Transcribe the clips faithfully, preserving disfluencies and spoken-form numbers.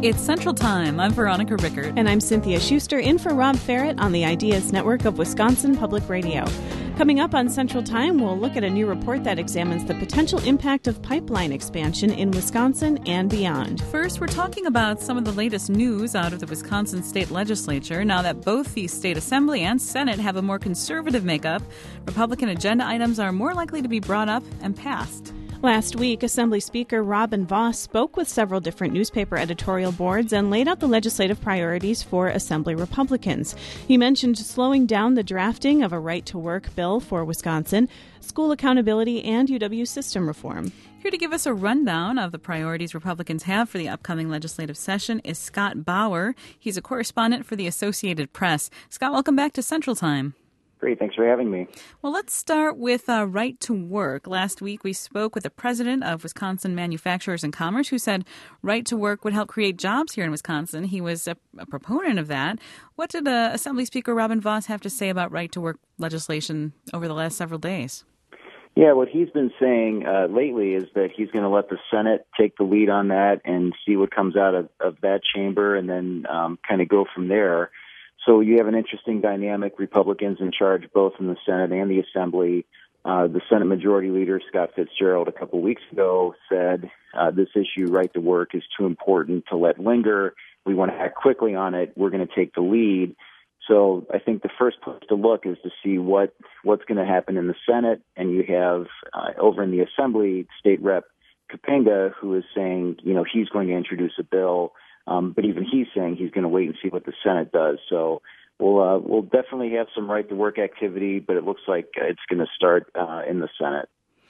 It's Central Time. I'm Veronica Rickert. And I'm Cynthia Schuster, in for Rob Ferret on the Ideas Network of Wisconsin Public Radio. Coming up on Central Time, we'll look at a new report that examines the potential impact of pipeline expansion in Wisconsin and beyond. First, we're talking about some of the latest news out of the Wisconsin State Legislature. Now that both the State Assembly and Senate have a more conservative makeup, Republican agenda items are more likely to be brought up and passed. Last week, Assembly Speaker Robin Vos spoke with several different newspaper editorial boards and laid out the legislative priorities for Assembly Republicans. He mentioned slowing down the drafting of a right-to-work bill for Wisconsin, school accountability, and U W system reform. Here to give us a rundown of the priorities Republicans have for the upcoming legislative session is Scott Bauer. He's a correspondent for the Associated Press. Scott, welcome back to Central Time. Great. Thanks for having me. Well, let's start with uh, right to work. Last week, we spoke with the president of Wisconsin Manufacturers and Commerce, who said right to work would help create jobs here in Wisconsin. He was a, a proponent of that. What did uh, Assembly Speaker Robin Vos have to say about right to work legislation over the last several days? Yeah, what he's been saying uh, lately is that he's going to let the Senate take the lead on that and see what comes out of, of that chamber and then um, kind of go from there. So you have an interesting dynamic, Republicans in charge both in the Senate and the Assembly. Uh, the Senate Majority Leader, Scott Fitzgerald, a couple weeks ago said uh, this issue, right to work, is too important to let linger. We want to act quickly on it. We're going to take the lead. So I think the first place to look is to see what, what's going to happen in the Senate. And you have uh, over in the Assembly, State Rep Kapenga, who is saying, you know, he's going to introduce a bill. Um, but even he's saying he's going to wait and see what the Senate does. So we'll uh, we'll definitely have some right to work activity, but it looks like it's going to start uh, in the Senate.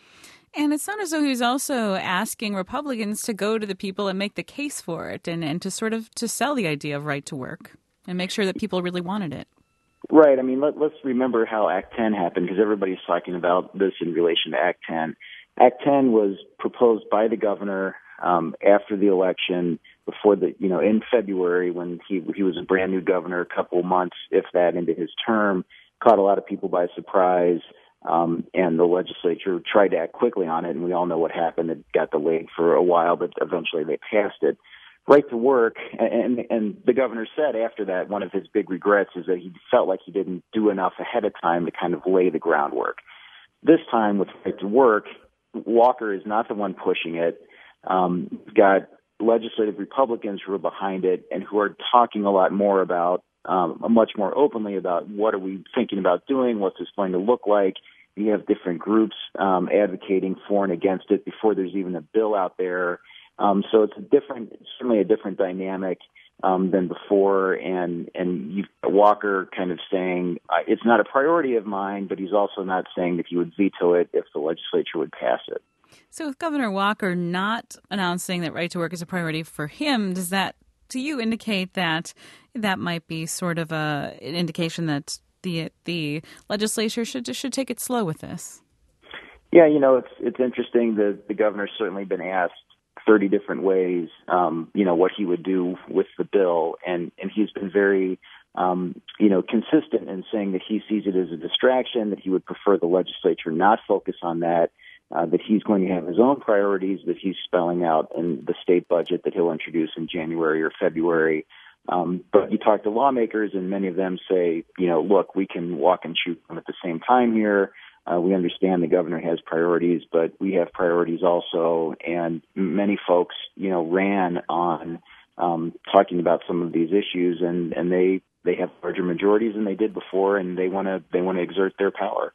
And it's not as though he's also asking Republicans to go to the people and make the case for it and, and to sort of to sell the idea of right to work and make sure that people really wanted it. Right. I mean, let, let's remember how Act ten happened, because everybody's talking about this in relation to Act ten. Act ten was proposed by the governor um, after the election, before the, you know, in February when he he was a brand new governor, a couple months, if that, into his term, caught a lot of people by surprise, um, and the legislature tried to act quickly on it, and we all know what happened. It got delayed for a while, but eventually they passed it. Right to work, and and the governor said after that one of his big regrets is that he felt like he didn't do enough ahead of time to kind of lay the groundwork. This time with right to work, Walker is not the one pushing it. Um, we've got legislative Republicans who are behind it and who are talking a lot more about, um, much more openly about what are we thinking about doing, what's this going to look like. You have different groups um, advocating for and against it before there's even a bill out there. Um, so it's a different, certainly a different dynamic um, than before. And and you've got Walker kind of saying uh, it's not a priority of mine, but he's also not saying that he would veto it if the legislature would pass it. So with Governor Walker not announcing that right to work is a priority for him, does that, to you, indicate that that might be sort of a, an indication that the the legislature should should take it slow with this? Yeah, you know, it's it's interesting that the governor's certainly been asked thirty different ways, um, you know, what he would do with the bill, and, and he's been very, um, you know, consistent in saying that he sees it as a distraction, that he would prefer the legislature not focus on that. Uh, that he's going to have his own priorities that he's spelling out in the state budget that he'll introduce in January or February. Um, but you talk to lawmakers, and many of them say, you know, look, we can walk and chew gum at the same time here. Uh, we understand the governor has priorities, but we have priorities also. And many folks, you know, ran on um, talking about some of these issues, and, and they they have larger majorities than they did before, and they want to they want to exert their power.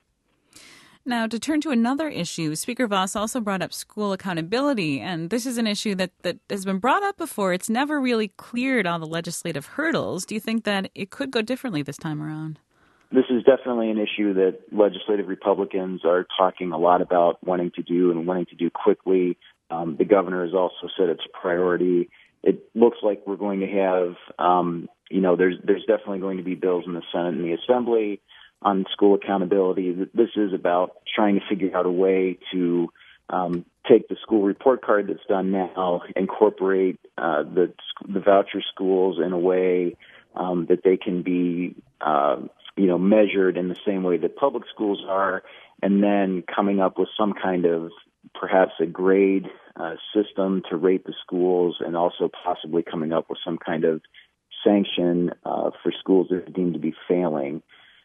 Now, to turn to another issue, Speaker Vos also brought up school accountability, and this is an issue that, that has been brought up before. It's never really cleared all the legislative hurdles. Do you think that it could go differently this time around? This is definitely an issue that legislative Republicans are talking a lot about wanting to do and wanting to do quickly. Um, the governor has also said it's a priority. It looks like we're going to have, um, you know, there's there's definitely going to be bills in the Senate and the Assembly on school accountability. This is about trying to figure out a way to um, take the school report card that's done now, incorporate uh, the the voucher schools in a way um, that they can be, uh, you know, measured in the same way that public schools are, and then coming up with some kind of perhaps a grade uh, system to rate the schools, and also possibly coming up with some kind of sanction uh, for schools that are deemed to be failing.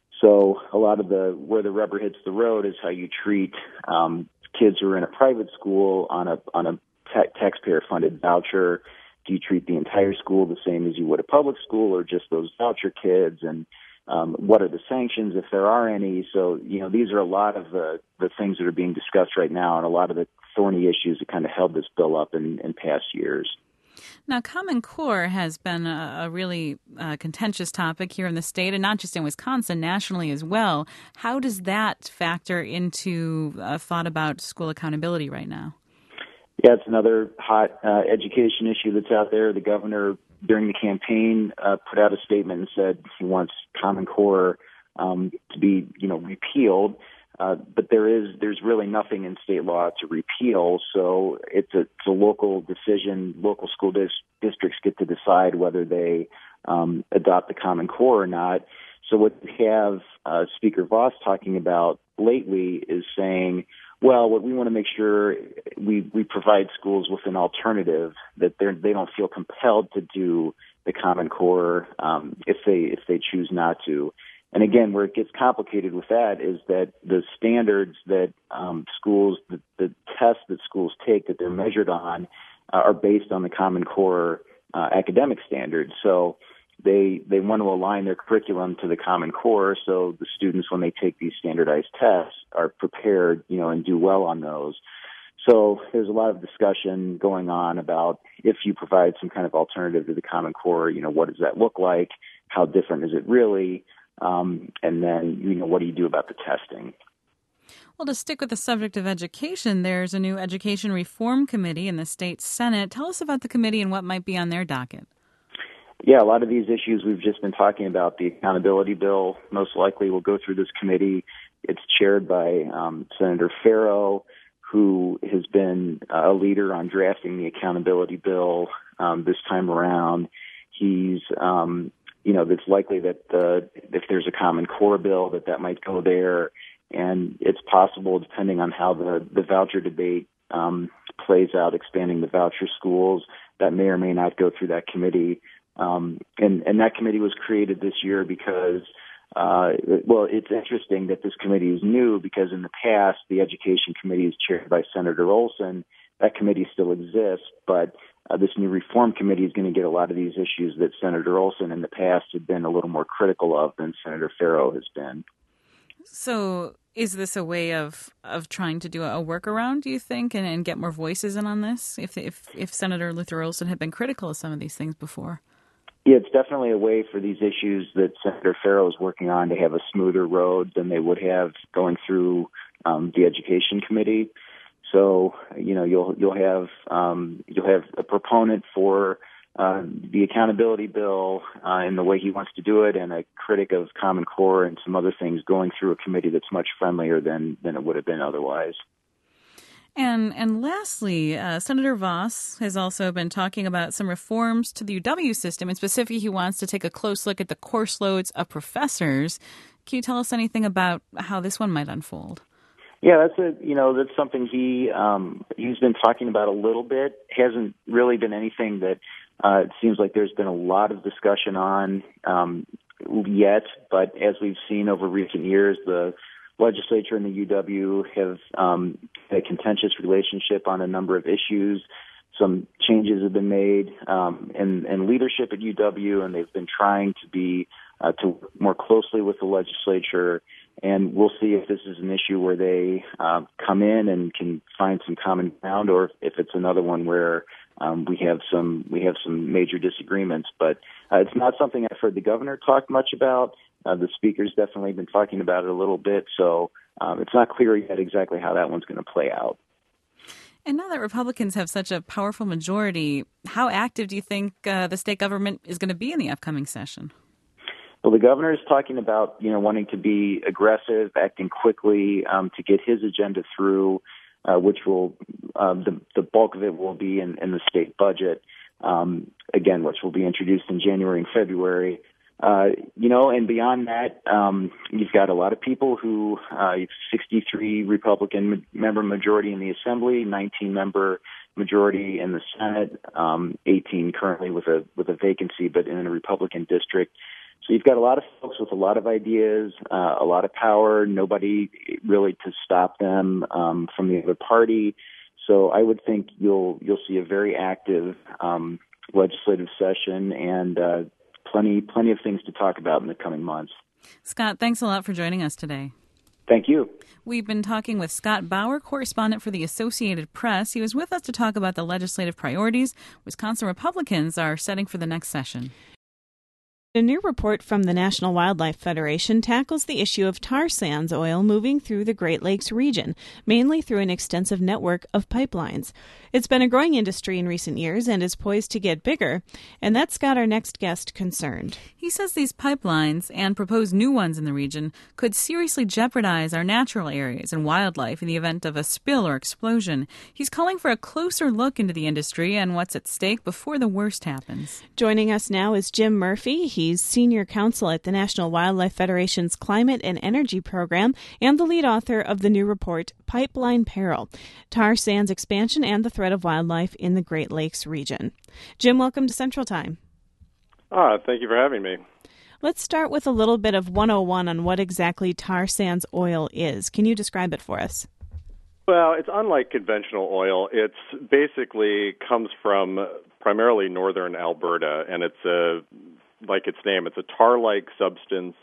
So a lot of the where the rubber hits the road is how you treat um, kids who are in a private school on a on a ta- taxpayer-funded voucher. Do you treat the entire school the same as you would a public school, or just those voucher kids? And um, what are the sanctions, if there are any? So, you know, these are a lot of the, the things that are being discussed right now, and a lot of the thorny issues that kind of held this bill up in, in past years. Now, Common Core has been a, a really uh, contentious topic here in the state, and not just in Wisconsin, nationally as well. How does that factor into uh, thought about school accountability right now? Yeah, it's another hot uh, education issue that's out there. The governor, during the campaign, uh, put out a statement and said he wants Common Core um, to be, you know, repealed. Uh, but there is, there's really nothing in state law to repeal. So it's a, it's a local decision. Local school dis- districts get to decide whether they um, adopt the Common Core or not. So what we have uh, Speaker Vos talking about lately is saying, well, what we want to make sure we, we provide schools with an alternative, that they they don't feel compelled to do the Common Core um, if they if they choose not to. And again, where it gets complicated with that is that the standards that um, schools, the, the tests that schools take that they're measured on uh, are based on the Common Core uh, academic standards. So they they want to align their curriculum to the Common Core, so the students, when they take these standardized tests, are prepared, you know, and do well on those. So there's a lot of discussion going on about if you provide some kind of alternative to the Common Core, you know, what does that look like? How different is it really? Um, and then, you know, what do you do about the testing? Well, to stick with the subject of education, there's a new Education Reform Committee in the state Senate. Tell us about the committee and what might be on their docket. Yeah, a lot of these issues we've just been talking about. The accountability bill most likely will go through this committee. It's chaired by um, Senator Farrow, who has been a leader on drafting the accountability bill um, this time around. He's, um, you know, it's likely that the, if there's a Common Core bill, that that might go there. And it's possible, depending on how the, the voucher debate um, plays out, expanding the voucher schools, that may or may not go through that committee. Um, and, and that committee was created this year because, uh, well, it's interesting that this committee is new because in the past, the Education Committee is chaired by Senator Olson. That committee still exists, but uh, this new Reform Committee is going to get a lot of these issues that Senator Olson in the past had been a little more critical of than Senator Farrow has been. So is this a way of, of trying to do a workaround, do you think, and, and get more voices in on this, if, if, if Senator Luther Olson had been critical of some of these things before? Yeah, it's definitely a way for these issues that Senator Farrow is working on to have a smoother road than they would have going through um, the Education Committee. So, you know, you'll you'll have um, you'll have a proponent for uh, the accountability bill uh, and the way he wants to do it, and a critic of Common Core and some other things going through a committee that's much friendlier than than it would have been otherwise. And and lastly, uh, Senator Vos has also been talking about some reforms to the U W system. And specifically, he wants to take a close look at the course loads of professors. Can you tell us anything about how this one might unfold? Yeah, that's a you know that's something he um, he's been talking about a little bit. Hasn't really been anything that uh, it seems like there's been a lot of discussion on um, yet. But as we've seen over recent years, the legislature and the U W have um, a contentious relationship on a number of issues. Some changes have been made um, in, in leadership at U W, and they've been trying to be uh, to work more closely with the legislature. And we'll see if this is an issue where they uh, come in and can find some common ground, or if it's another one where um, we have some we have some major disagreements. But uh, it's not something I've heard the governor talk much about. Uh, the speaker's definitely been talking about it a little bit, so um, it's not clear yet exactly how that one's going to play out. And now that Republicans have such a powerful majority, how active do you think uh, the state government is going to be in the upcoming session? Well, the governor is talking about, you know, wanting to be aggressive, acting quickly um, to get his agenda through, uh, which will, um, the, the bulk of it will be in, in the state budget, um, again, which will be introduced in January and February. Uh, you know, and beyond that, um, you've got a lot of people who, uh, sixty-three Republican member majority in the Assembly, nineteen member majority in the Senate, um, eighteen currently with a with a vacancy, but in a Republican district. So you've got a lot of folks with a lot of ideas, uh, a lot of power, nobody really to stop them um, from the other party. So I would think you'll you'll see a very active um, legislative session and uh, plenty plenty of things to talk about in the coming months. Scott, thanks a lot for joining us today. Thank you. We've been talking with Scott Bauer, correspondent for the Associated Press. He was with us to talk about the legislative priorities Wisconsin Republicans are setting for the next session. A new report from the National Wildlife Federation tackles the issue of tar sands oil moving through the Great Lakes region, mainly through an extensive network of pipelines. It's been a growing industry in recent years and is poised to get bigger, and that's got our next guest concerned. He says these pipelines and proposed new ones in the region could seriously jeopardize our natural areas and wildlife in the event of a spill or explosion. He's calling for a closer look into the industry and what's at stake before the worst happens. Joining us now is Jim Murphy. He He's senior counsel at the National Wildlife Federation's Climate and Energy Program and the lead author of the new report, Pipeline Peril, Tar Sands Expansion and the Threat of Wildlife in the Great Lakes Region. Jim, welcome to Central Time. Ah, thank you for having me. Let's start with a little bit of one oh one on what exactly tar sands oil is. Can you describe it for us? Well, it's unlike conventional oil. It's basically comes from primarily northern Alberta, and it's a like its name, it's a tar-like substance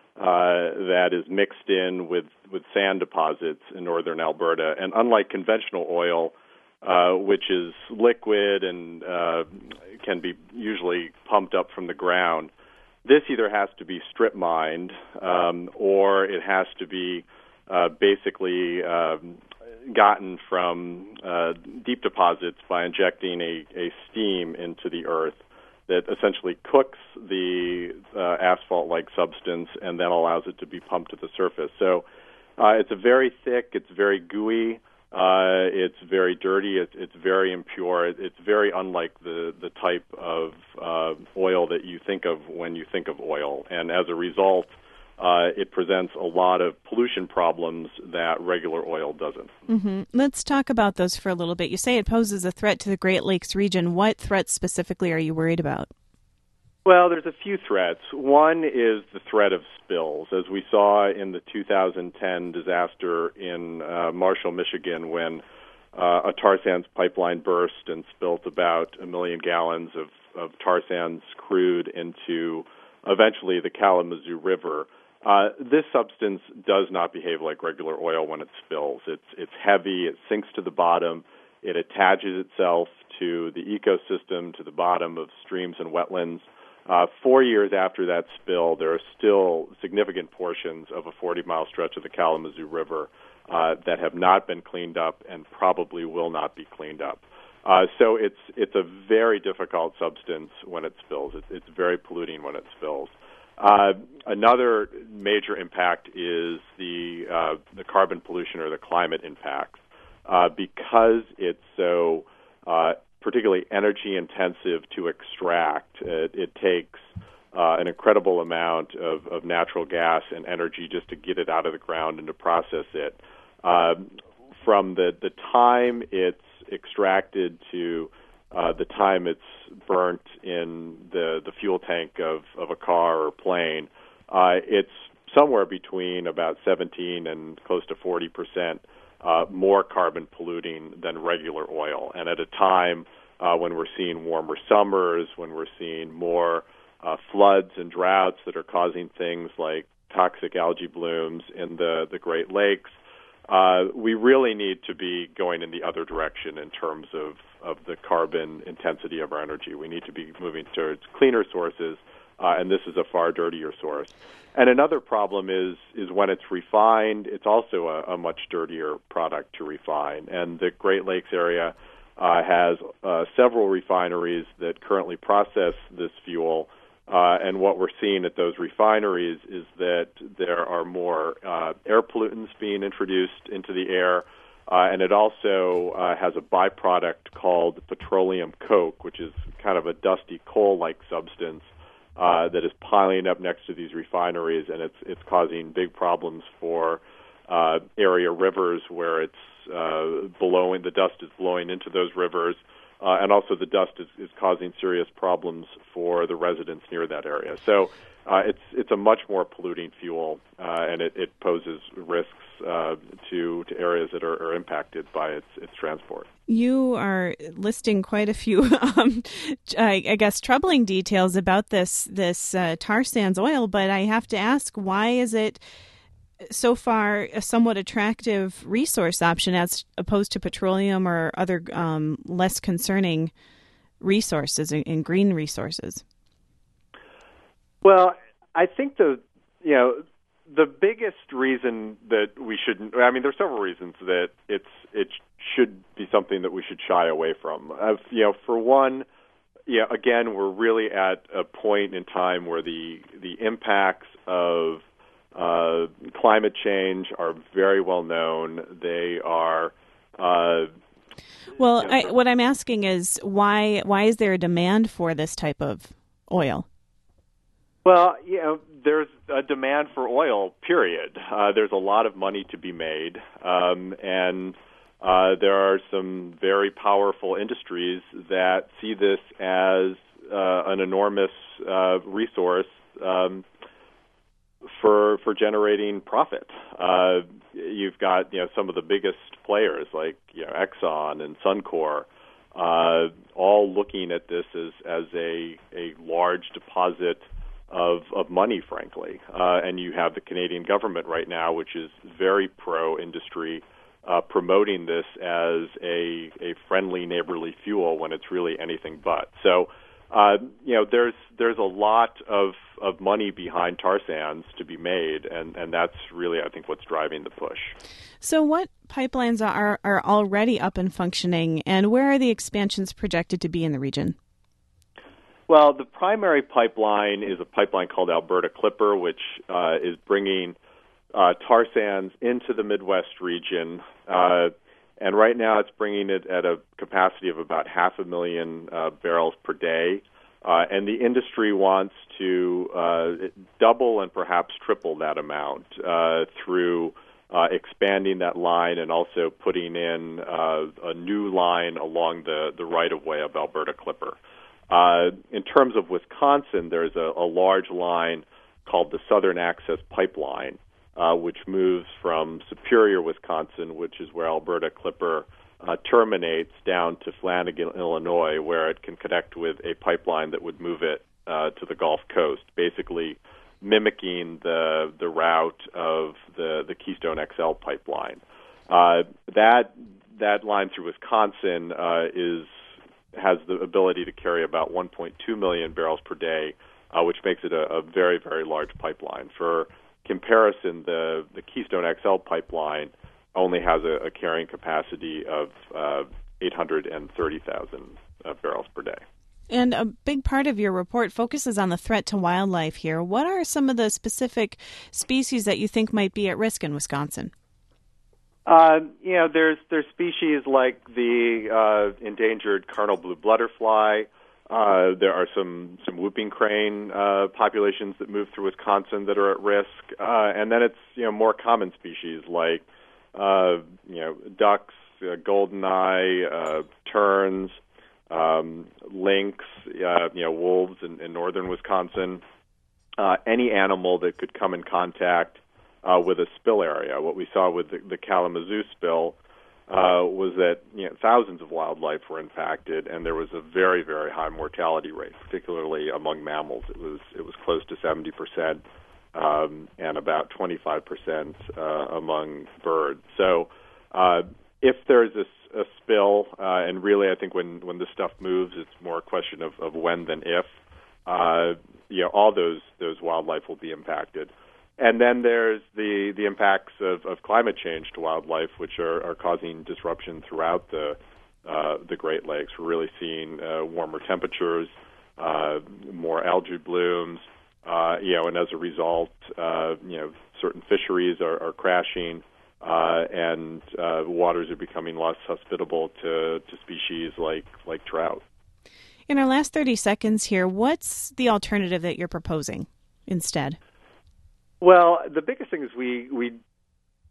uh, that is mixed in with, with sand deposits in northern Alberta. And unlike conventional oil, uh, which is liquid and uh, can be usually pumped up from the ground, this either has to be strip mined um, or it has to be uh, basically uh, gotten from uh, deep deposits by injecting a, a steam into the earth that essentially cooks the uh, asphalt-like substance and then allows it to be pumped to the surface. So uh, it's a very thick, it's very gooey, uh, it's very dirty, it's, it's very impure. It, it's very unlike the, the type of uh, oil that you think of when you think of oil. And as a result, uh, it presents a lot of pollution problems that regular oil doesn't. Mm-hmm. Let's talk about those for a little bit. You say it poses a threat to the Great Lakes region. What threats specifically are you worried about? Well, there's a few threats. One is the threat of spills, as we saw in the two thousand ten disaster in uh, Marshall, Michigan, when uh, a tar sands pipeline burst and spilt about a million gallons of, of tar sands crude into eventually the Kalamazoo River. Uh, this substance does not behave like regular oil when it spills. It's it's heavy, it sinks to the bottom, it attaches itself to the ecosystem, to the bottom of streams and wetlands. Uh, four years after that spill, there are still significant portions of a forty-mile stretch of the Kalamazoo River uh, that have not been cleaned up and probably will not be cleaned up. Uh, so it's it's a very difficult substance when it spills. It's, it's very polluting when it spills. Uh, another major impact is the uh, the carbon pollution or the climate impacts. Uh, because it's so uh, particularly energy intensive to extract, it, it takes uh, an incredible amount of, of natural gas and energy just to get it out of the ground and to process it. Uh, from the, the time it's extracted to uh, the time it's burnt in the, the fuel tank of, of a car or plane, uh, it's somewhere between about seventeen and close to forty percent uh, more carbon polluting than regular oil. And at a time uh, when we're seeing warmer summers, when we're seeing more uh, floods and droughts that are causing things like toxic algae blooms in the, the Great Lakes, Uh, we really need to be going in the other direction in terms of, of the carbon intensity of our energy. We need to be moving towards cleaner sources, uh, and this is a far dirtier source. And another problem is is when it's refined, it's also a, a much dirtier product to refine. And the Great Lakes area uh, has uh, several refineries that currently process this fuel. Uh, and what we're seeing at those refineries is that there are more uh, air pollutants being introduced into the air, uh, and it also uh, has a byproduct called petroleum coke, which is kind of a dusty coal-like substance uh, that is piling up next to these refineries, and it's it's causing big problems for uh, area rivers where it's uh, blowing, the dust is blowing into those rivers, uh, and also the dust is, is causing serious problems for the residents near that area. So uh, it's it's a much more polluting fuel, uh, and it, it poses risks uh, to to areas that are, are impacted by its its transport. You are listing quite a few, um, I, I guess, troubling details about this this uh, tar sands oil, but I have to ask, why is it so far a somewhat attractive resource option as opposed to petroleum or other um, less concerning resources and green resources? Well, I think the you know the biggest reason that we shouldn't. I mean, there's several reasons that it's it should be something that we should shy away from. Uh, you know, for one, yeah, again, we're really at a point in time where the the impacts of uh, climate change are very well known. They are. Uh, well, you know, I, what I'm asking is why why is there a demand for this type of oil? Well, you know, there's a demand for oil, period. Uh, there's a lot of money to be made, um, and uh, there are some very powerful industries that see this as uh, an enormous uh, resource um, for for generating profit. Uh, you've got you know some of the biggest players like you know Exxon and Suncor, uh, all looking at this as as a a large deposit of of money, frankly. Uh, and you have the Canadian government right now, which is very pro-industry, uh, promoting this as a a friendly, neighborly fuel when it's really anything but. So, uh, you know, there's there's a lot of, of money behind tar sands to be made, and, and that's really, I think, what's driving the push. So what pipelines are, are already up and functioning, and where are the expansions projected to be in the region? Well, the primary pipeline is a pipeline called Alberta Clipper, which uh, is bringing uh, tar sands into the Midwest region. Uh, and right now it's bringing it at a capacity of about half a million uh, barrels per day. Uh, and the industry wants to uh, double and perhaps triple that amount uh, through uh, expanding that line and also putting in uh, a new line along the, the right-of-way of Alberta Clipper. Uh, in terms of Wisconsin, there's a, a large line called the Southern Access Pipeline, uh, which moves from Superior, Wisconsin, which is where Alberta Clipper uh, terminates, down to Flanagan, Illinois, where it can connect with a pipeline that would move it uh, to the Gulf Coast, basically mimicking the the route of the, the Keystone X L pipeline. Uh, that that line through Wisconsin uh, is has the ability to carry about one point two million barrels per day, uh, which makes it a, a very, very large pipeline. For comparison, the, the Keystone X L pipeline only has a, a carrying capacity of uh, eight hundred thirty thousand uh, barrels per day. And a big part of your report focuses on the threat to wildlife here. What are some of the specific species that you think might be at risk in Wisconsin? Uh, you know, there's there's species like the uh, endangered Carnal blue butterfly. Uh, there are some some whooping crane uh, populations that move through Wisconsin that are at risk, uh, and then it's you know more common species like uh, you know ducks, uh, goldeneye, uh, terns, um, lynx, uh, you know wolves in, in northern Wisconsin. Uh, any animal that could come in contact Uh, with a spill area. What we saw with the, the Kalamazoo spill uh, was that you know, thousands of wildlife were impacted, and there was a very, very high mortality rate, particularly among mammals. It was it was close to seventy percent, um, and about twenty-five percent uh, among birds. So, uh, if there's a, a spill, uh, and really, I think when when this stuff moves, it's more a question of, of when than if. Uh, you know, all those those wildlife will be impacted. And then there's the, the impacts of, of climate change to wildlife, which are, are causing disruption throughout the uh, the Great Lakes. We're really seeing uh, warmer temperatures, uh, more algae blooms, uh, you know, and as a result, uh, you know, certain fisheries are, are crashing, uh, and uh, waters are becoming less hospitable to, to species like like trout. In our last thirty seconds here, what's the alternative that you're proposing instead? Well, the biggest thing is we, we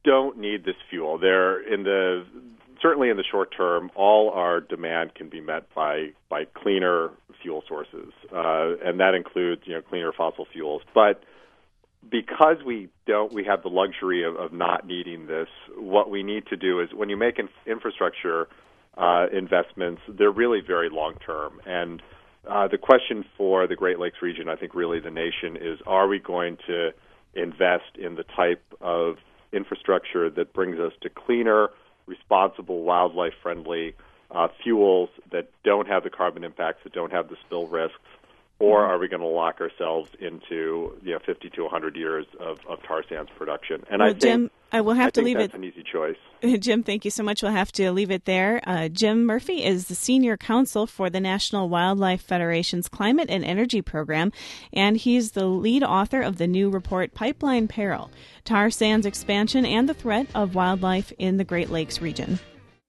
don't need this fuel. They're in the certainly in the short term, all our demand can be met by by cleaner fuel sources, uh, and that includes you know cleaner fossil fuels. But because we don't, we have the luxury of, of not needing this. What we need to do is when you make in, infrastructure uh, investments, they're really very long term. And uh, the question for the Great Lakes region, I think, really the nation is: are we going to invest in the type of infrastructure that brings us to cleaner, responsible, wildlife-friendly uh, fuels that don't have the carbon impacts, that don't have the spill risks, or are we going to lock ourselves into you know fifty to one hundred years of, of tar sands production? And well, I think, Jim, I will have I to think leave that's it. an easy choice. Jim, thank you so much. We'll have to leave it there. Uh, Jim Murphy is the Senior Counsel for the National Wildlife Federation's Climate and Energy Program, and he's the lead author of the new report, Pipeline Peril: Tar Sands Expansion and the Threat of Wildlife in the Great Lakes Region.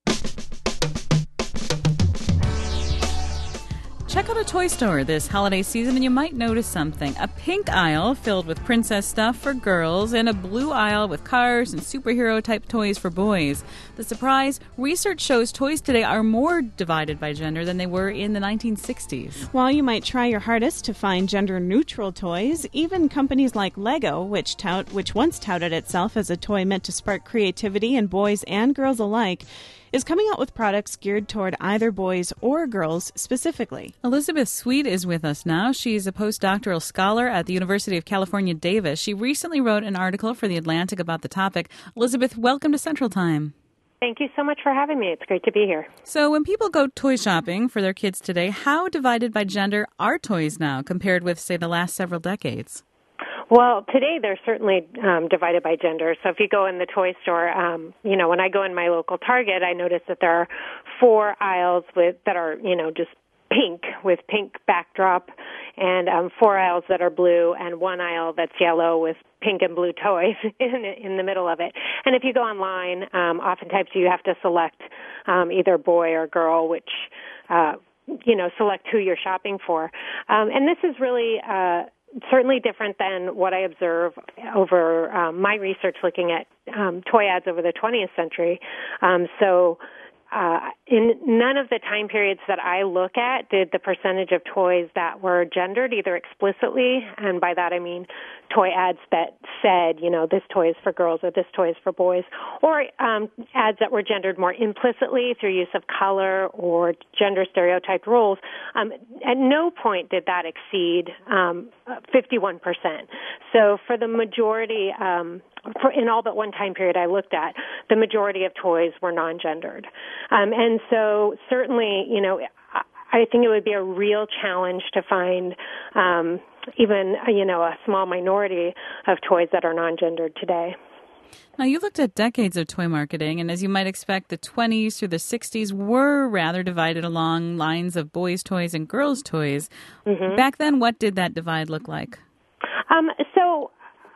Check out a toy store this holiday season and you might notice something. A pink aisle filled with princess stuff for girls and a blue aisle with cars and superhero-type toys for boys. The surprise? Research shows toys today are more divided by gender than they were in the nineteen sixties. While you might try your hardest to find gender-neutral toys, even companies like Lego, which tout, which once touted itself as a toy meant to spark creativity in boys and girls alike, is coming out with products geared toward either boys or girls specifically. Elizabeth Sweet is with us now. She's a postdoctoral scholar at the University of California, Davis. She recently wrote an article for The Atlantic about the topic. Elizabeth, welcome to Central Time. Thank you so much for having me. It's great to be here. So when people go toy shopping for their kids today, how divided by gender are toys now compared with, say, the last several decades? Well, today they're certainly um, divided by gender. So if you go in the toy store, um, you know, when I go in my local Target, I notice that there are four aisles with that are, you know, just pink with pink backdrop, and um, four aisles that are blue, and one aisle that's yellow with pink and blue toys in in the middle of it. And if you go online, um, oftentimes you have to select um, either boy or girl, which uh, you know, select who you're shopping for. Um, and this is really uh, certainly different than what I observe over um, my research looking at um, toy ads over the twentieth century. Um, so uh, in none of the time periods that I look at did the percentage of toys that were gendered either explicitly, and by that I mean toy ads that said, you know, this toy is for girls or this toy is for boys, or um, ads that were gendered more implicitly through use of color or gender stereotyped roles. Um, at no point did that exceed um, fifty-one percent. So for the majority, um, for, in all but one time period I looked at, the majority of toys were non-gendered. Um, and so certainly, you know, I think it would be a real challenge to find um, even, you know, a small minority of toys that are non-gendered today. Now, you looked at decades of toy marketing, and as you might expect, the twenties through the sixties were rather divided along lines of boys' toys and girls' toys. Mm-hmm. Back then, what did that divide look like? Um, so...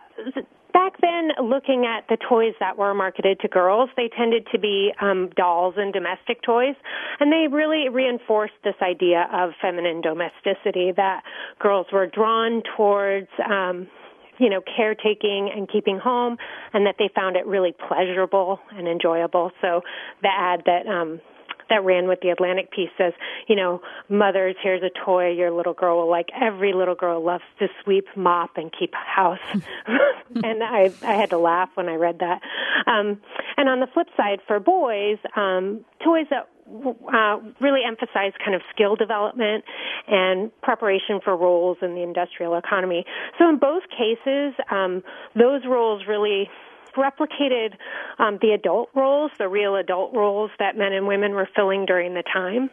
Back then, looking at the toys that were marketed to girls, they tended to be um, dolls and domestic toys, and they really reinforced this idea of feminine domesticity, that girls were drawn towards, um, you know, caretaking and keeping home, and that they found it really pleasurable and enjoyable. So the ad that um, that ran with the Atlantic piece says, you know, mothers, here's a toy your little girl will like. Every little girl loves to sweep, mop, and keep house. And I, I had to laugh when I read that. Um, and on the flip side, for boys, um, toys that uh, really emphasize kind of skill development and preparation for roles in the industrial economy. So in both cases, um, those roles really replicated um, the adult roles, the real adult roles that men and women were filling during the time.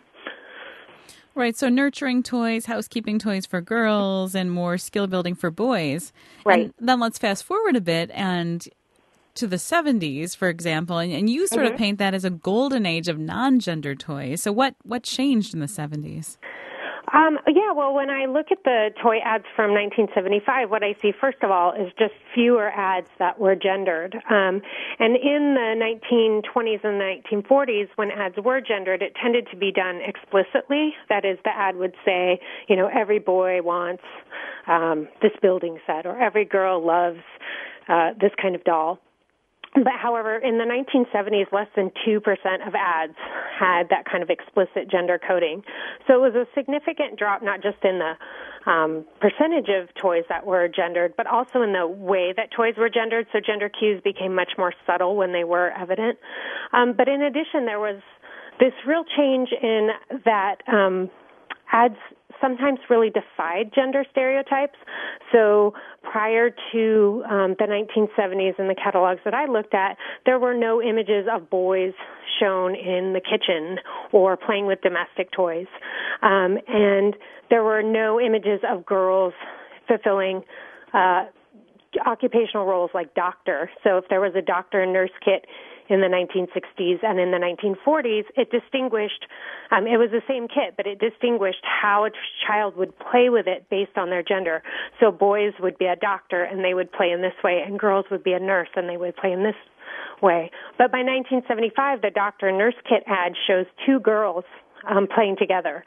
Right, so nurturing toys, housekeeping toys for girls, and more skill building for boys. Right. And then let's fast forward a bit and to the seventies, for example, and, and you sort mm-hmm. of paint that as a golden age of non-gender toys. So what, what changed in the seventies? Um, yeah, well, when I look at the toy ads from nineteen seventy-five, what I see, first of all, is just fewer ads that were gendered. Um, and in the nineteen twenties and nineteen forties, when ads were gendered, it tended to be done explicitly. That is, the ad would say, you know, every boy wants um, this building set, or every girl loves uh, this kind of doll. But however, in the nineteen seventies, less than two percent of ads had that kind of explicit gender coding. So it was a significant drop, not just in the um, percentage of toys that were gendered, but also in the way that toys were gendered. So gender cues became much more subtle when they were evident. Um, but in addition, there was this real change in that um, ads sometimes really defied gender stereotypes. So prior to um, the nineteen seventies in the catalogs that I looked at, there were no images of boys shown in the kitchen or playing with domestic toys. Um, and there were no images of girls fulfilling uh, occupational roles like doctor. So if there was a doctor and nurse kit in the nineteen sixties and in the nineteen forties, it distinguished, um, it was the same kit, but it distinguished how a child would play with it based on their gender. So boys would be a doctor and they would play in this way, and girls would be a nurse and they would play in this way. But by nineteen seventy-five, the doctor and nurse kit ad shows two girls um, playing together.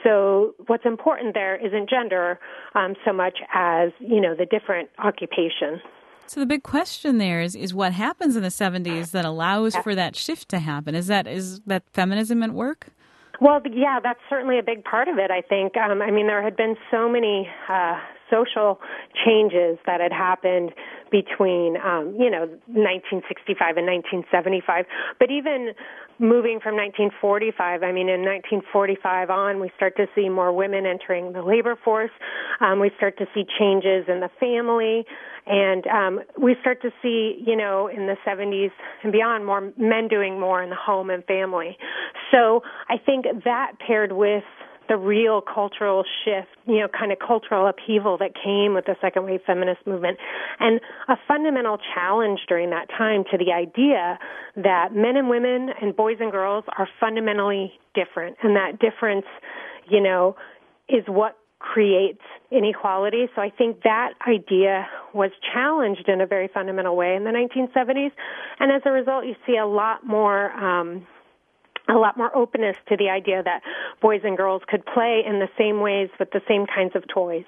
So what's important there isn't gender um, so much as, you know, the different occupation. So the big question there is, is what happens in the seventies that allows for that shift to happen? Is that is that feminism at work? Well, yeah, that's certainly a big part of it, I think. Um, I mean, there had been so many uh, social changes that had happened between, um, you know, nineteen sixty-five and nineteen seventy-five. But even moving from nineteen forty-five, I mean, in nineteen forty-five on, we start to see more women entering the labor force. Um, we start to see changes in the family. And um, we start to see, you know, in the seventies and beyond, more men doing more in the home and family. So I think that paired with the real cultural shift, you know, kind of cultural upheaval that came with the second wave feminist movement, and a fundamental challenge during that time to the idea that men and women and boys and girls are fundamentally different, and that difference, you know, is what creates inequality. So I think that idea was challenged in a very fundamental way in the nineteen seventies, and as a result, you see a lot more um, a lot more openness to the idea that boys and girls could play in the same ways with the same kinds of toys.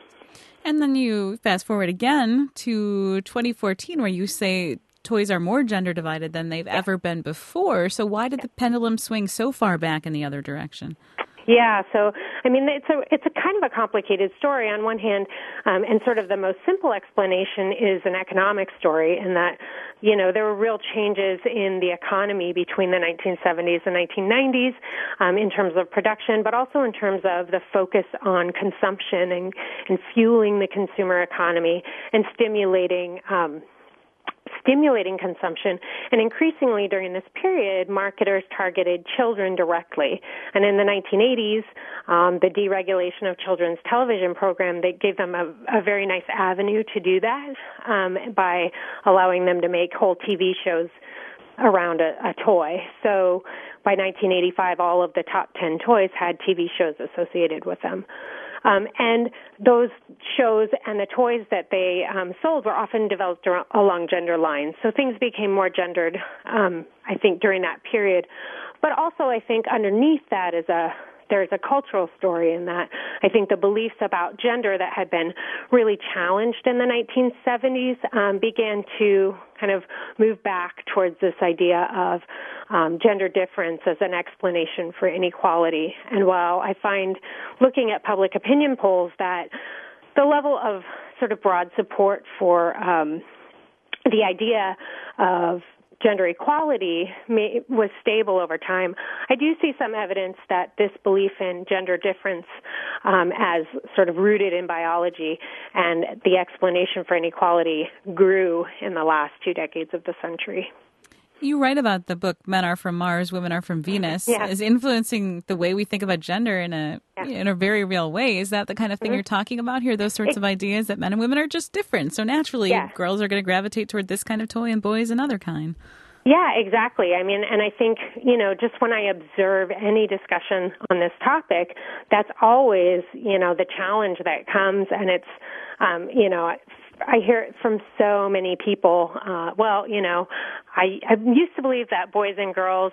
And then you fast forward again to twenty fourteen, where you say toys are more gender divided than they've yeah. ever been before. So why did the pendulum swing so far back in the other direction? Yeah, so I mean, it's a it's a kind of a complicated story. On one hand, um, and sort of the most simple explanation is an economic story, in that, you know, there were real changes in the economy between the nineteen seventies and nineteen nineties um, in terms of production, but also in terms of the focus on consumption and, and fueling the consumer economy and stimulating um stimulating consumption. And increasingly during this period, marketers targeted children directly. And in the nineteen eighties, um, the deregulation of children's television program, they gave them a, a very nice avenue to do that um, by allowing them to make whole T V shows around a, a toy. So by nineteen eighty-five, all of the top ten toys had T V shows associated with them. Um, and those shows and the toys that they um, sold were often developed ar- along gender lines. So things became more gendered, um, I think, during that period. But also, I think underneath that is a there's a cultural story in that. I think the beliefs about gender that had been really challenged in the nineteen seventies um, began to kind of move back towards this idea of um, gender difference as an explanation for inequality. And while I find, looking at public opinion polls, that the level of sort of broad support for um, the idea of gender equality may, was stable over time, I do see some evidence that this belief in gender difference um, as sort of rooted in biology and the explanation for inequality grew in the last two decades of the century. You write about the book Men Are From Mars, Women Are From Venus yeah. as influencing the way we think about gender in a yeah. in a very real way. Is that the kind of thing mm-hmm. you're talking about here, those sorts it, of ideas that men and women are just different? So naturally, yeah. girls are going to gravitate toward this kind of toy and boys another kind. Yeah, exactly. I mean, and I think, you know, just when I observe any discussion on this topic, that's always, you know, the challenge that comes, and it's, um, you know, I hear it from so many people. Uh, well, you know, I, I used to believe that boys and girls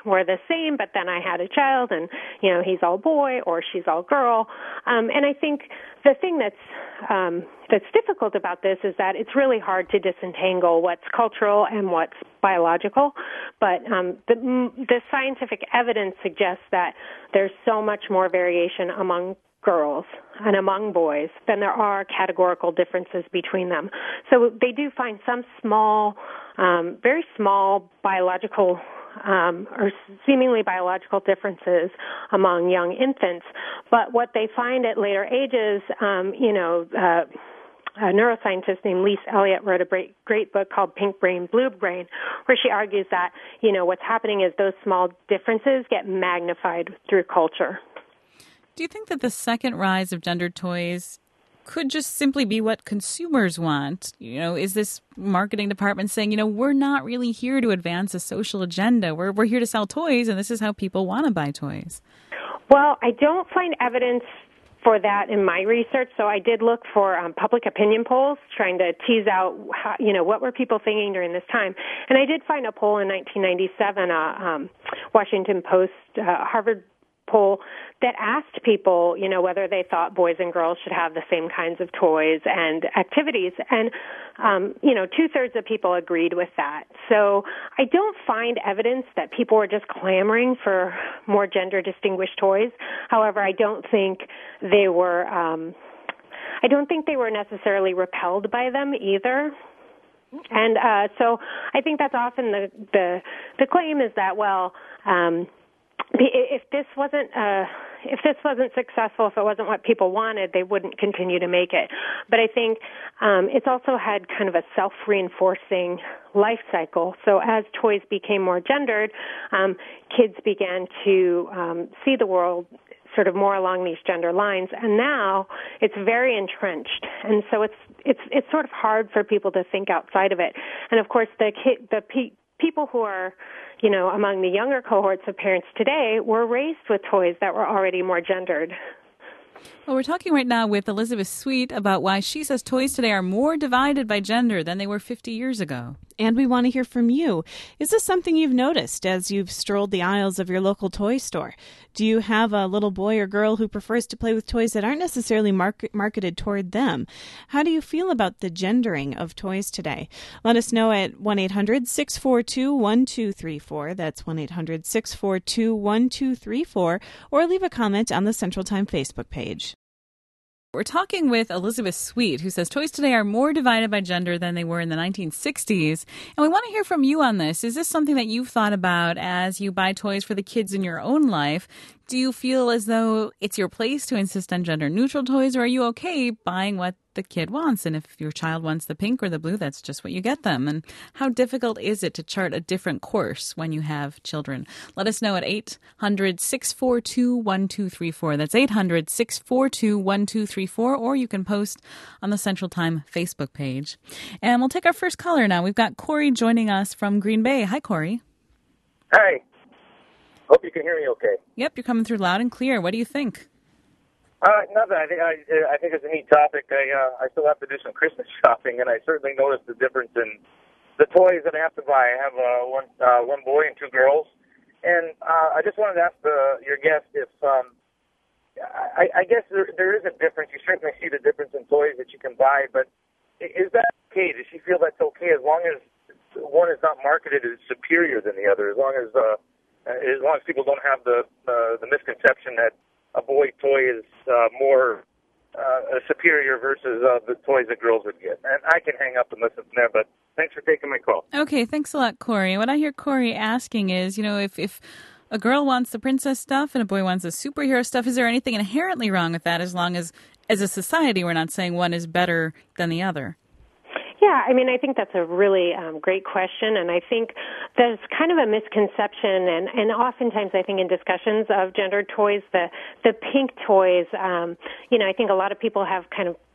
were the same, but then I had a child and, you know, he's all boy or she's all girl. Um, and I think the thing that's um, that's difficult about this is that it's really hard to disentangle what's cultural and what's biological. But um, the, the scientific evidence suggests that there's so much more variation among girls and among boys than there are categorical differences between them. So they do find some small, um, very small biological um, or seemingly biological differences among young infants. But what they find at later ages, um, you know, uh, a neuroscientist named Lise Elliott wrote a great, great book called Pink Brain, Blue Brain, where she argues that, you know, what's happening is those small differences get magnified through culture. Do you think that the second rise of gendered toys could just simply be what consumers want? You know, is this marketing department saying, you know, we're not really here to advance a social agenda. We're we're here to sell toys, and this is how people want to buy toys? Well, I don't find evidence for that in my research, so I did look for um, public opinion polls, trying to tease out, how, you know, what were people thinking during this time. And I did find a poll in nineteen ninety-seven, a um, Washington Post, uh, Harvard poll that asked people, you know, whether they thought boys and girls should have the same kinds of toys and activities. And, um, you know, two-thirds of people agreed with that. So I don't find evidence that people were just clamoring for more gender-distinguished toys. However, I don't think they were, um, I don't think they were necessarily repelled by them either. And uh, so I think that's often the, the, the claim is that, well, um, if this wasn't uh, if this wasn't successful, if it wasn't what people wanted, they wouldn't continue to make it. But I think um, it's also had kind of a self-reinforcing life cycle. So as toys became more gendered, um, kids began to um, see the world sort of more along these gender lines, and now it's very entrenched, and so it's it's it's sort of hard for people to think outside of it. And of course, the kid, the pe- people who are, you know, among the younger cohorts of parents today were raised with toys that were already more gendered. Well, we're talking right now with Elizabeth Sweet about why she says toys today are more divided by gender than they were fifty years ago. And we want to hear from you. Is this something you've noticed as you've strolled the aisles of your local toy store? Do you have a little boy or girl who prefers to play with toys that aren't necessarily market- marketed toward them? How do you feel about the gendering of toys today? Let us know at one eight hundred six four two one two three four. That's one eight hundred six four two one two three four. Or leave a comment on the Central Time Facebook page. We're talking with Elizabeth Sweet, who says toys today are more divided by gender than they were in the nineteen sixties. And we want to hear from you on this. Is this something that you've thought about as you buy toys for the kids in your own life? Do you feel as though it's your place to insist on gender-neutral toys, or are you okay buying what the kid wants? And if your child wants the pink or the blue, that's just what you get them. And how difficult is it to chart a different course when you have children? Let us know at eight hundred six four two one two three four. That's eight hundred six four two one two three four, or you can post on the Central Time Facebook page. And we'll take our first caller now. We've got Corey joining us from Green Bay. Hi, Corey. Hi. Hope you can hear me okay. Yep, you're coming through loud and clear. What do you think? Uh, nothing. I think I, I think it's a neat topic. I uh, I still have to do some Christmas shopping, and I certainly noticed the difference in the toys that I have to buy. I have uh, one uh, one boy and two girls, and uh, I just wanted to ask the, your guest if um, I, I guess there, there is a difference. You certainly see the difference in toys that you can buy, but is that okay? Does she feel that's okay as long as one is not marketed as superior than the other? As long as uh, as long as people don't have the uh, the misconception that a boy toy is uh, more uh, superior versus uh, the toys that girls would get. And I can hang up and listen from there, but thanks for taking my call. Okay, thanks a lot, Corey. What I hear Corey asking is, you know, if, if a girl wants the princess stuff and a boy wants the superhero stuff, is there anything inherently wrong with that as long as, as a society, we're not saying one is better than the other? Yeah, I mean, I think that's a really um, great question, and I think there's kind of a misconception, and, and oftentimes I think in discussions of gendered toys, the, the pink toys, um, you know, I think a lot of people have kind of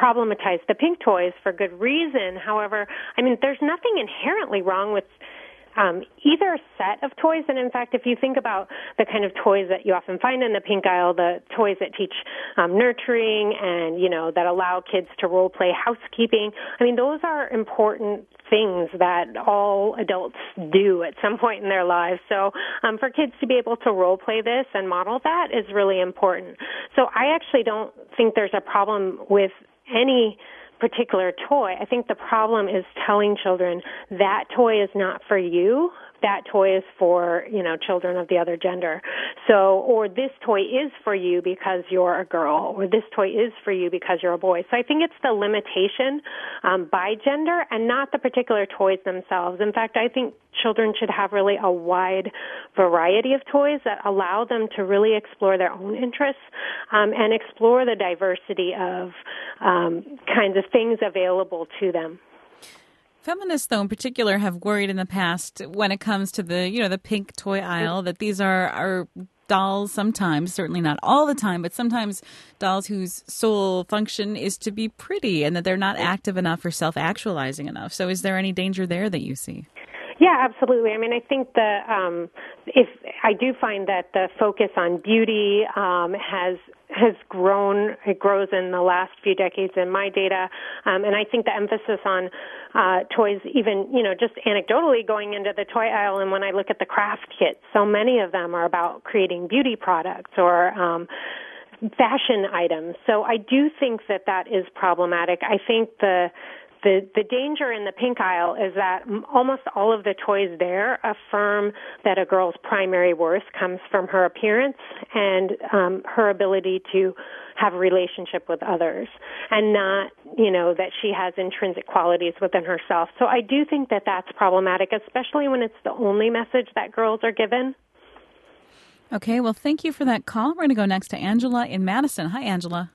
problematized the pink toys for good reason. However, I mean, there's nothing inherently wrong with um, either set of toys. And in fact, if you think about the kind of toys that you often find in the pink aisle, the toys that teach um, nurturing and, you know, that allow kids to role play housekeeping, I mean, those are important things that all adults do at some point in their lives. So um, for kids to be able to role play this and model that is really important. So I actually don't think there's a problem with any particular toy. I think the problem is telling children that toy is not for you. That toy is for, you know, children of the other gender. So, or this toy is for you because you're a girl, or this toy is for you because you're a boy. So I think it's the limitation um, by gender and not the particular toys themselves. In fact, I think children should have really a wide variety of toys that allow them to really explore their own interests um, and explore the diversity of um, kinds of things available to them. Feminists, though, in particular, have worried in the past when it comes to the, you know, the pink toy aisle that these are, are dolls sometimes, certainly not all the time, but sometimes dolls whose sole function is to be pretty and that they're not active enough or self-actualizing enough. So is there any danger there that you see? Yeah, absolutely. I mean, I think the um, if I do find that the focus on beauty um, has has grown. It grows in the last few decades in my data, um, and I think the emphasis on uh, toys, even you know, just anecdotally going into the toy aisle, and when I look at the craft kits, so many of them are about creating beauty products or um, fashion items. So I do think that that is problematic. I think the The, the danger in the pink aisle is that almost all of the toys there affirm that a girl's primary worth comes from her appearance and um, her ability to have a relationship with others, and not, you know, that she has intrinsic qualities within herself. So I do think that that's problematic, especially when it's the only message that girls are given. Okay, well, thank you for that call. We're going to go next to Angela in Madison. Hi, Angela.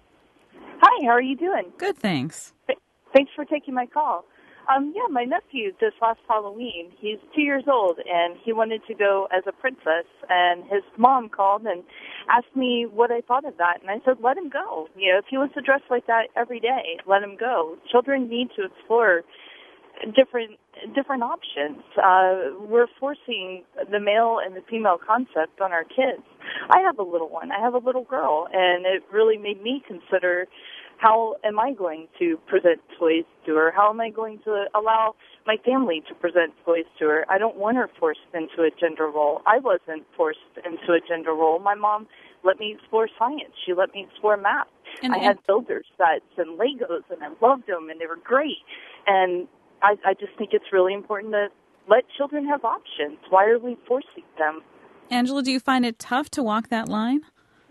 Hi, how are you doing? Good, thanks. Thanks for taking my call. Um, yeah, my nephew this last Halloween, he's two years old, and he wanted to go as a princess, and his mom called and asked me what I thought of that, and I said, let him go. You know, if he wants to dress like that every day, let him go. Children need to explore different different options. Uh, we're forcing the male and the female concept on our kids. I have a little one. I have a little girl, and it really made me consider, how am I going to present toys to her? How am I going to allow my family to present toys to her? I don't want her forced into a gender role. I wasn't forced into a gender role. My mom let me explore science. She let me explore math. And, I had builder sets and Legos, and I loved them, and they were great. And I, I just think it's really important to let children have options. Why are we forcing them? Angela, do you find it tough to walk that line?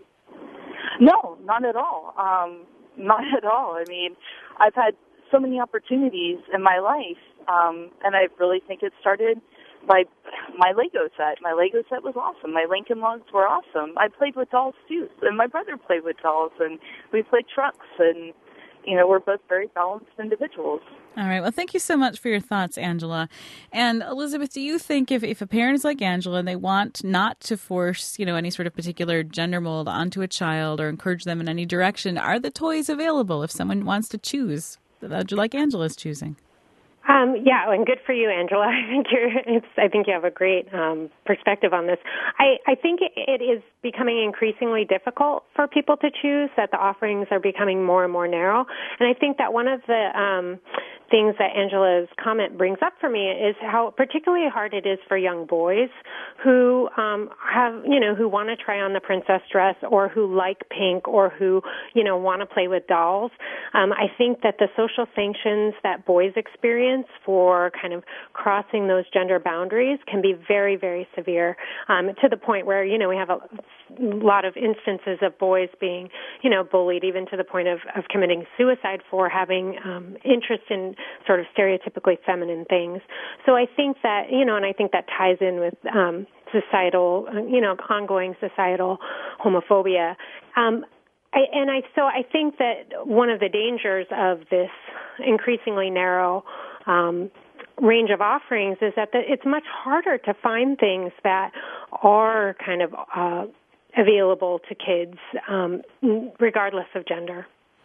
No, not at all. Um, Not at all. I mean, I've had so many opportunities in my life, um, and I really think it started by my Lego set. My Lego set was awesome. My Lincoln Logs were awesome. I played with dolls, too, and my brother played with dolls, and we played trucks, and, you know, we're both very balanced individuals. All right. Well, thank you so much for your thoughts, Angela. And Elizabeth, do you think if, if a parent is like Angela and they want not to force, you know, any sort of particular gender mold onto a child or encourage them in any direction, are the toys available if someone wants to choose, like Angela's choosing? Um, yeah, and good for you, Angela. I think you're. It's, I think you have a great um, perspective on this. I, I think it, it is becoming increasingly difficult for people to choose. That the offerings are becoming more and more narrow, and I think that one of the um, things that Angela's comment brings up for me is how particularly hard it is for young boys who um, have, you know, who want to try on the princess dress or who like pink or who, you know, want to play with dolls. Um, I think that the social sanctions that boys experience for kind of crossing those gender boundaries can be very, very severe, um, to the point where, you know, we have a lot of instances of boys being, you know, bullied even to the point of, of committing suicide for having um, interest in sort of stereotypically feminine things. So I think that, you know, and I think that ties in with um, societal, you know, ongoing societal homophobia. Um, I, and I so I think that one of the dangers of this increasingly narrow um, range of offerings is that the, it's much harder to find things that are kind of uh, available to kids, um, regardless of gender.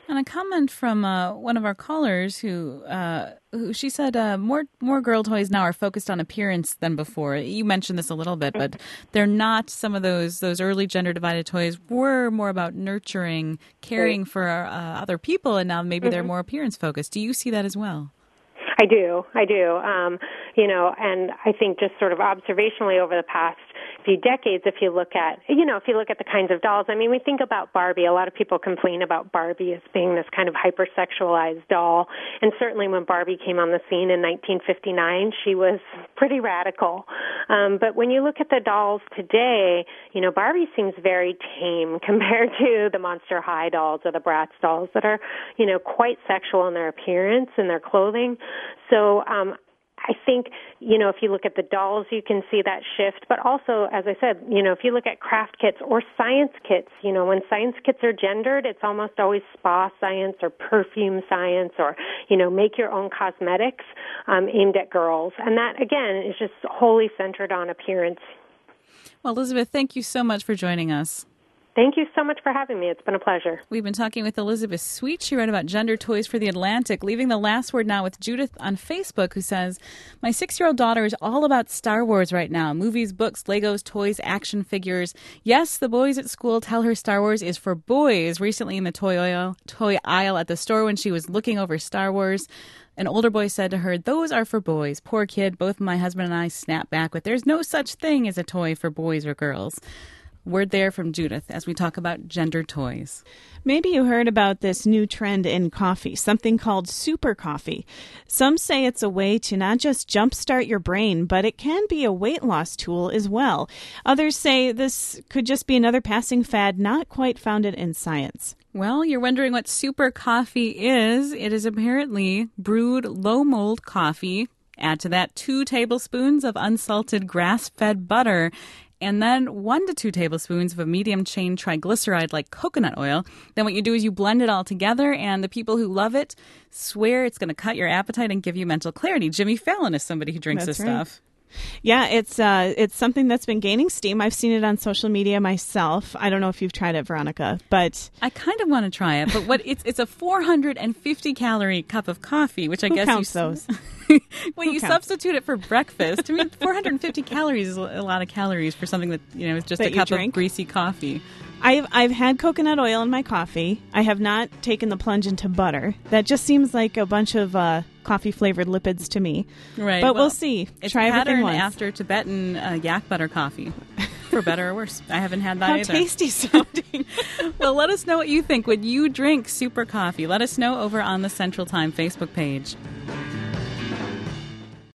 And a comment from uh, one of our callers who, uh, who she said uh, more more girl toys now are focused on appearance than before. You mentioned this a little bit, but they're not some of those those early gender divided toys were more about nurturing, caring right. for uh, other people, and now maybe mm-hmm. they're more appearance focused. Do you see that as well? I do, I do. Um, you know, and I think just sort of observationally over the past few decades, if you look at, you know, if you look at the kinds of dolls, I mean, we think about Barbie. A lot of people complain about Barbie as being this kind of hypersexualized doll. And certainly when Barbie came on the scene in nineteen fifty-nine, she was pretty radical. Um, but when you look at the dolls today, you know, Barbie seems very tame compared to the Monster High dolls or the Bratz dolls that are, you know, quite sexual in their appearance and their clothing. So, um, I think, you know, if you look at the dolls, you can see that shift. But also, as I said, you know, if you look at craft kits or science kits, you know, when science kits are gendered, it's almost always spa science or perfume science or, you know, make your own cosmetics um, aimed at girls. And that, again, is just wholly centered on appearance. Well, Elizabeth, thank you so much for joining us. Thank you so much for having me. It's been a pleasure. We've been talking with Elizabeth Sweet. She wrote about gender toys for The Atlantic. Leaving the last word now with Judith on Facebook, who says, my six-year-old daughter is all about Star Wars right now. Movies, books, Legos, toys, action figures. Yes, the boys at school tell her Star Wars is for boys. Recently in the toy aisle, toy aisle at the store when she was looking over Star Wars, an older boy said to her, those are for boys. Poor kid. Both my husband and I snapped back with, there's no such thing as a toy for boys or girls. Word there from Judith as we talk about gender toys. Maybe you heard about this new trend in coffee, something called super coffee. Some say it's a way to not just jumpstart your brain, but it can be a weight loss tool as well. Others say this could just be another passing fad not quite founded in science. Well, you're wondering what super coffee is. It is apparently brewed low-mold coffee. Add to that two tablespoons of unsalted grass-fed butter, and then one to two tablespoons of a medium-chain triglyceride like coconut oil. Then what you do is you blend it all together, and the people who love it swear it's going to cut your appetite and give you mental clarity. Jimmy Fallon is somebody who drinks That's this right. stuff. Yeah, it's uh, it's something that's been gaining steam. I've seen it on social media myself. I don't know if you've tried it, Veronica, but I kind of want to try it. But what it's it's a four hundred fifty calorie cup of coffee, which I Who guess counts you those. well, you counts? substitute it for breakfast. I mean, four hundred fifty calories is a lot of calories for something that you know is just That a cup you drink? of greasy coffee. I've I've had coconut oil in my coffee. I have not taken the plunge into butter. That just seems like a bunch of uh, coffee-flavored lipids to me. Right. But well, we'll see. It's Try everything patterned once. after Tibetan uh, yak butter coffee, for better or worse. I haven't had that How either. tasty sounding. Well, let us know what you think. Would you drink super coffee? Let us know over on the Central Time Facebook page.